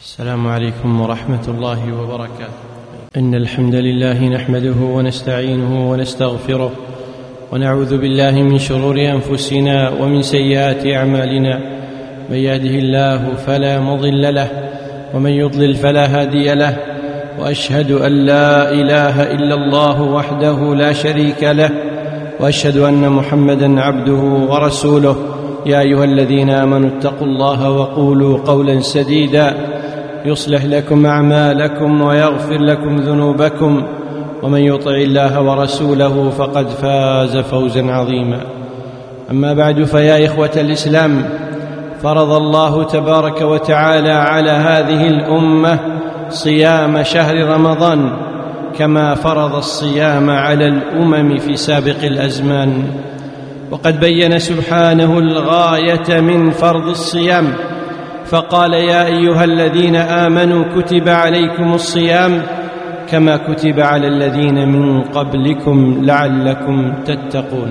السلام عليكم ورحمة الله وبركاته. إن الحمد لله نحمده ونستعينه ونستغفره ونعوذ بالله من شرور أنفسنا ومن سيئات أعمالنا، من يهده الله فلا مضل له ومن يضلل فلا هادي له، وأشهد أن لا إله إلا الله وحده لا شريك له، وأشهد أن محمدًا عبده ورسوله. يا أيها الذين آمنوا اتقوا الله وقولوا قولا سديدا يصلح لكم أعمالكم ويغفر لكم ذنوبكم، ومن يطع الله ورسوله فقد فاز فوزا عظيما. أما بعد، فيا إخوة الإسلام، فرض الله تبارك وتعالى على هذه الأمة صيام شهر رمضان كما فرض الصيام على الأمم في سابق الأزمان، وقد بين سبحانه الغاية من فرض الصيام فقال: يا أيها الذين آمنوا كتب عليكم الصيام كما كتب على الذين من قبلكم لعلكم تتقون.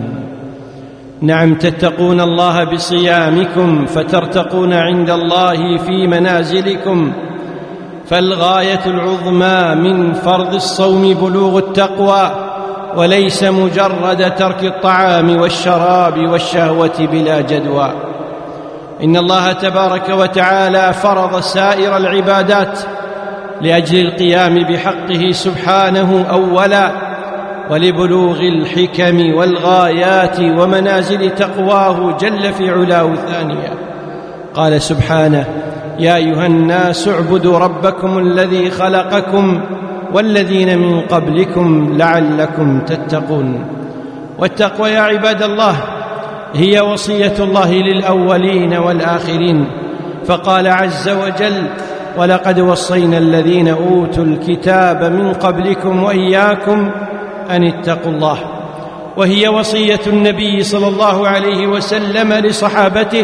نعم، تتقون الله بصيامكم فترتقون عند الله في منازلكم، فالغاية العظمى من فرض الصوم بلوغ التقوى، وليس مجرد ترك الطعام والشراب والشهوة بلا جدوى. إن الله تبارك وتعالى فرض سائر العبادات لأجل القيام بحقه سبحانه أولا، ولبلوغ الحكم والغايات ومنازل تقواه جل في علاه ثانيا. قال سبحانه: يا أيها الناس اعبدوا ربكم الذي خلقكم والذين من قبلكم لعلكم تتقون. والتقوى يا عباد الله هي وصية الله للأولين والآخرين، فقال عز وجل: ولقد وصينا الذين أوتوا الكتاب من قبلكم وإياكم أن اتقوا الله. وهي وصية النبي صلى الله عليه وسلم لصحابته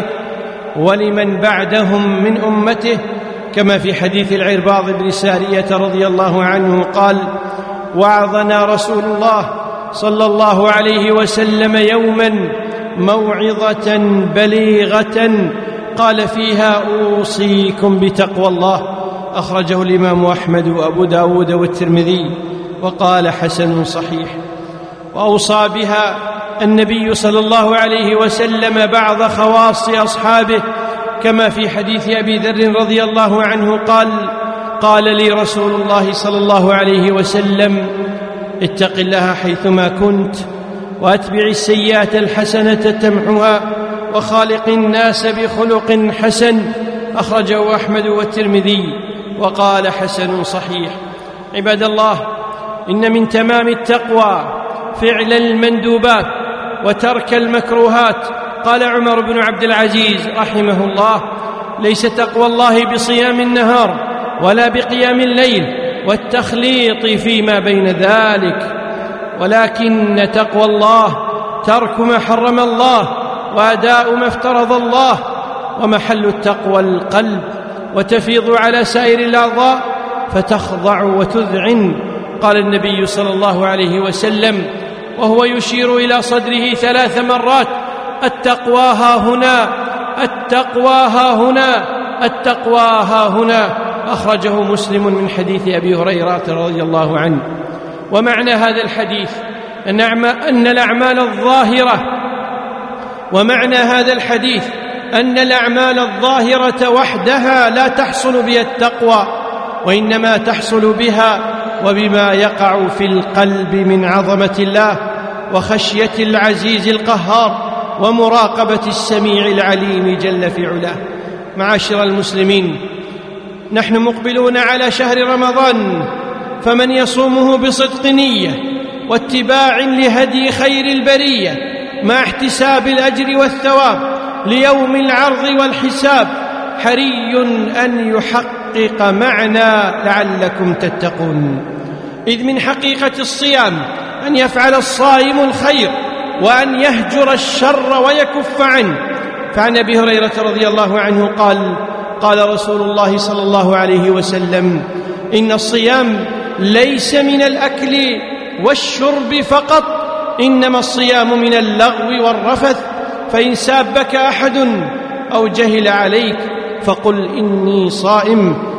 ولمن بعدهم من أمته، كما في حديث العرباض بن سارية رضي الله عنه قال: وعظنا رسول الله صلى الله عليه وسلم يوما موعظة بليغة قال فيها: أوصيكم بتقوى الله. أخرجه الإمام أحمد وأبو داود والترمذي، وقال: حسن صحيح. وأوصى بها النبي صلى الله عليه وسلم بعض خواص أصحابه، كما في حديث أبي ذر رضي الله عنه قال لي رسول الله صلى الله عليه وسلم: اتق الله حيثما كنت، وأتبع السيئة الحسنة تمحها، وخالق الناس بخلق حسن. أخرجه أحمد والترمذي، وقال: حسن صحيح. عباد الله، إن من تمام التقوى فعل المندوبات وترك المكروهات. قال عمر بن عبد العزيز رحمه الله: ليس تقوى الله بصيام النهار ولا بقيام الليل والتخليط فيما بين ذلك، ولكن تقوى الله ترك ما حرم الله وأداء ما افترض الله. ومحل التقوى القلب، وتفيض على سائر الأعضاء فتخضع وتذعن. قال النبي صلى الله عليه وسلم وهو يشير إلى صدره 3 مرات: التقوى ها هنا، التقوى ها هنا، التقوى ها هنا. أخرجه مسلم من حديث أبي هريرة رضي الله عنه. ومعنى هذا الحديث أن الأعمال الظاهرة ومعنى هذا الحديث أن الأعمال الظاهرة وحدها لا تحصل بها التقوى، وإنما تحصل بها وبما يقع في القلب من عظمة الله وخشية العزيز القهار ومراقبة السميع العليم جل في علاه. معاشر المسلمين، نحن مقبلون على شهر رمضان، فمن يصومه بصدق نية واتباع لهدي خير البرية مع احتساب الأجر والثواب ليوم العرض والحساب حري أن يحقق معنى لعلكم تتقون. إذ من حقيقة الصيام أن يفعل الصائم الخير وأن يهجر الشر ويكف عنه. فعن أبي هريرة رضي الله عنه قال رسول الله صلى الله عليه وسلم: إن الصيام ليس من الأكل والشرب فقط، إنما الصيام من اللغو والرفث. فإن سابك أحد أو جهل عليك فقل إني صائم،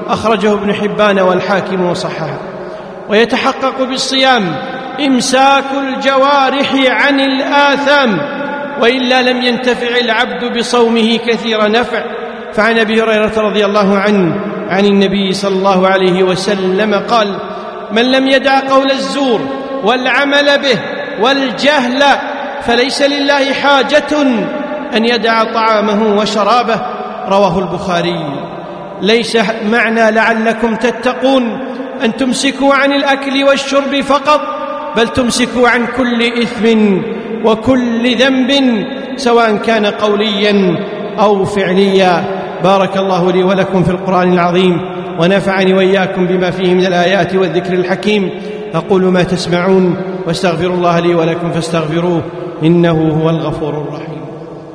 أخرجه ابن حبان والحاكم وصححه. ويتحقق بالصيام إمساك الجوارح عن الآثام، وإلا لم ينتفع العبد بصومه كثير نفع. فعن أبي هريرة رضي الله عنه عن النبي صلى الله عليه وسلم قال: من لم يدع قول الزور والعمل به والجهل فليس لله حاجة أن يدع طعامه وشرابه. رواه البخاري. ليس معنى لعلكم تتقون أن تمسكوا عن الأكل والشرب فقط، بل تمسكوا عن كل إثم وكل ذنب سواء كان قوليا أو فعليا. بارك الله لي ولكم في القرآن العظيم، ونفعني وإياكم بما فيه من الآيات والذكر الحكيم. أقول ما تسمعون واستغفر الله لي ولكم فاستغفروه إنه هو الغفور الرحيم.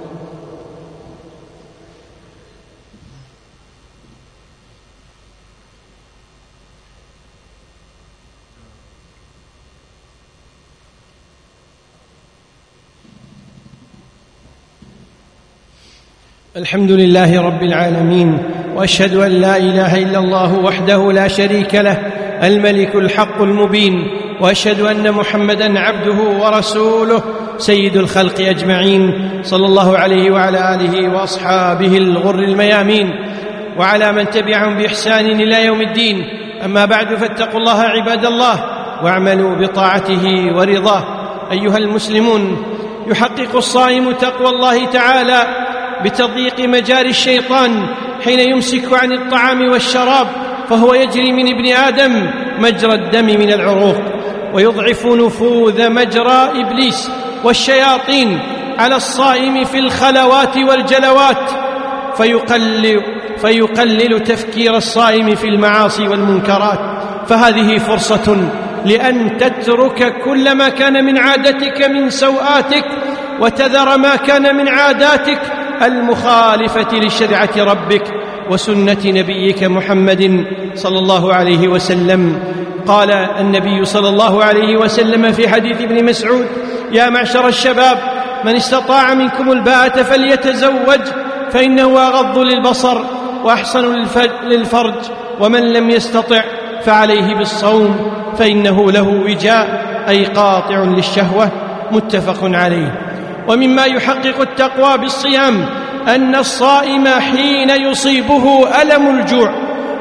الحمد لله رب العالمين، وأشهد أن لا إله إلا الله وحده لا شريك له الملك الحق المبين، وأشهد أن محمدًا عبده ورسوله سيد الخلق أجمعين، صلى الله عليه وعلى آله وأصحابه الغر الميامين، وعلى من تبعهم بإحسان إلى يوم الدين. أما بعد، فاتقوا الله عباد الله، واعملوا بطاعته ورضاه. أيها المسلمون، يحقق الصائم تقوى الله تعالى بتضييق مجاري الشيطان حين يمسك عن الطعام والشراب، فهو يجري من ابن آدم مجرى الدم من العروق، ويضعف نفوذ مجرى إبليس والشياطين على الصائم في الخلوات والجلوات، فيقلل تفكير الصائم في المعاصي والمنكرات. فهذه فرصة لأن تترك كل ما كان من عادتك من سوآتك، وتذر ما كان من عاداتك المخالفة لشريعة ربك وسنة نبيك محمد صلى الله عليه وسلم. قال النبي صلى الله عليه وسلم في حديث ابن مسعود: يا معشر الشباب، من استطاع منكم الباءة فليتزوج، فإنه أغض للبصر وأحسن للفرج، ومن لم يستطع فعليه بالصوم فإنه له وجاء، أي قاطع للشهوة. متفق عليه. ومما يحقق التقوى بالصيام أن الصائم حين يصيبه ألم الجوع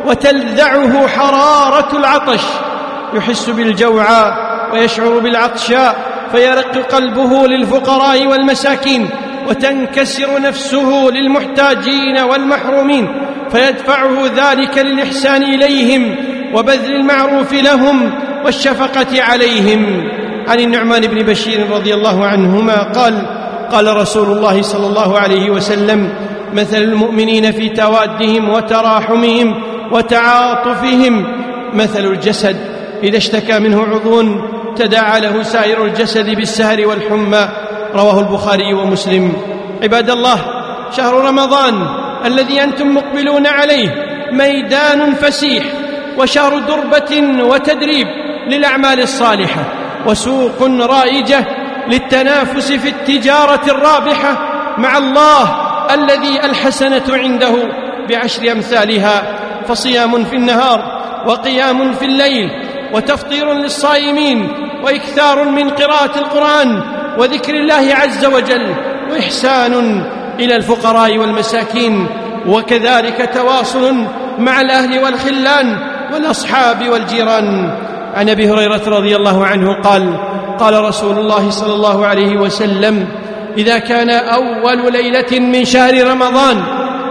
وتلذعه حرارة العطش يحس بالجوعى ويشعر بالعطشاء، فيرق قلبه للفقراء والمساكين، وتنكسر نفسه للمحتاجين والمحرومين، فيدفعه ذلك للإحسان إليهم وبذل المعروف لهم والشفقة عليهم. عن النعمان بن بشير رضي الله عنهما قال: قال رسول الله صلى الله عليه وسلم: مثل المؤمنين في توادهم وتراحمهم وتعاطفهم مثل الجسد إذا اشتكى منه عضو تداعى له سائر الجسد بالسهر والحمى. رواه البخاري ومسلم. عباد الله، شهر رمضان الذي أنتم مقبلون عليه ميدان فسيح، وشهر دربة وتدريب للأعمال الصالحة، وسوق رائجة للتنافس في التجارة الرابحة مع الله الذي الحسنة عنده ب10 أمثالها. فصيام في النهار، وقيام في الليل، وتفطير للصائمين، وإكثار من قراءة القرآن وذكر الله عز وجل، وإحسان إلى الفقراء والمساكين، وكذلك تواصل مع الأهل والخلان والأصحاب والجيران. عن أبي هريرة رضي الله عنه قال: قال رسول الله صلى الله عليه وسلم: إذا كان أول ليلة من شهر رمضان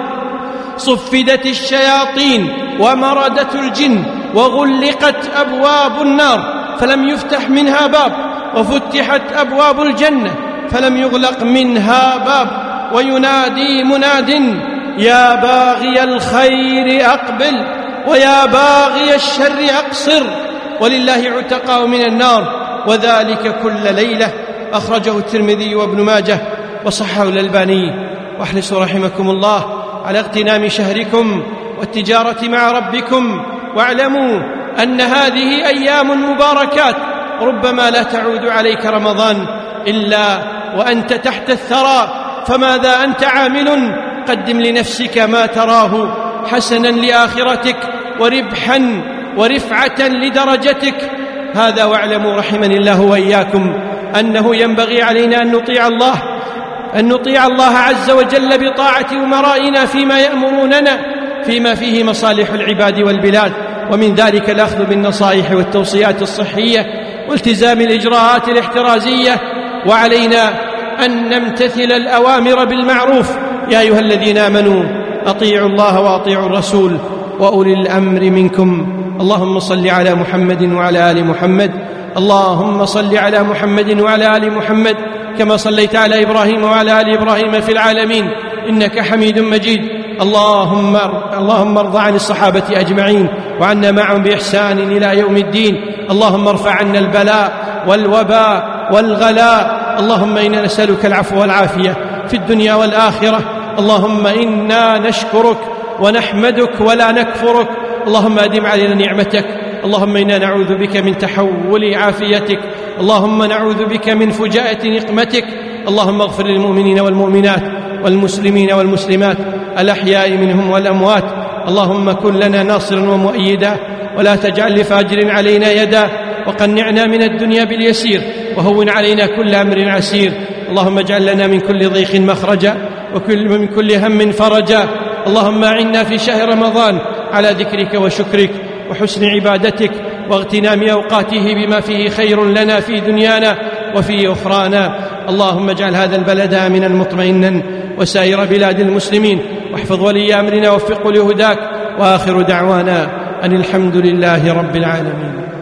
صفدت الشياطين ومردت الجن وغلقت أبواب النار فلم يفتح منها باب، وفتحت أبواب الجنة فلم يغلق منها باب، وينادي مناد: يا باغي الخير أقبل، ويا باغي الشر أقصر، ولله عتقاء من النار، وذلك كل ليلة. أخرجه الترمذي وابن ماجه وصححه الألباني. واحرصوا رحمكم الله على اغتنام شهركم والتجارة مع ربكم، واعلموا أن هذه أيام مباركات ربما لا تعود عليك رمضان إلا وأنت تحت الثرى، فماذا أنت عامل؟ قدم لنفسك ما تراه حسنا لآخرتك، وربحا ورفعة لدرجتك. هذا واعلموا رحمني الله وإياكم أنه ينبغي علينا أن نطيع الله عز وجل بطاعة أمرائنا فيما يأمروننا فيما فيه مصالح العباد والبلاد، ومن ذلك الأخذ بالنصائح والتوصيات الصحية والتزام الإجراءات الاحترازية. وعلينا أن نمتثل الأوامر بالمعروف. يا أيها الذين آمنوا أطيعوا الله وأطيعوا الرسول وأولي الأمر منكم. اللهم صل على محمد وعلى آل محمد. اللهم صل على محمد وعلى آل محمد كما صليت على إبراهيم وعلى آل إبراهيم في العالمين إنك حميد مجيد. اللهم ارض عن الصحابة أجمعين وعنا معهم بإحسان إلى يوم الدين. اللهم ارفع عنا البلاء والوباء والغلاء. اللهم إنا نسألك العفو والعافية في الدنيا والآخرة. اللهم إنا نشكرك ونحمدك ولا نكفرك. اللهم أدم علينا نعمتك. اللهم إنا نعوذ بك من تحول عافيتك. اللهم نعوذ بك من فجاءة نقمتك. اللهم اغفر للمؤمنين والمؤمنات والمسلمين والمسلمات الأحياء منهم والأموات. اللهم كن لنا ناصرا ومؤيدا ولا تجعل لفاجر علينا يدا، وقنعنا من الدنيا باليسير وهون علينا كل أمر عسير. اللهم اجعل لنا من كل ضيق مخرجا ومن كل هم فرجا. اللهم أعنا في شهر رمضان على ذكرك وشكرك وحسن عبادتك واغتنام أوقاته بما فيه خير لنا في دنيانا وفي أخرانا. اللهم اجعل هذا البلد آمنا مطمئنا وسائر بلاد المسلمين، واحفظ ولي أمرنا ووفقه لهداك. وآخر دعوانا أن الحمد لله رب العالمين.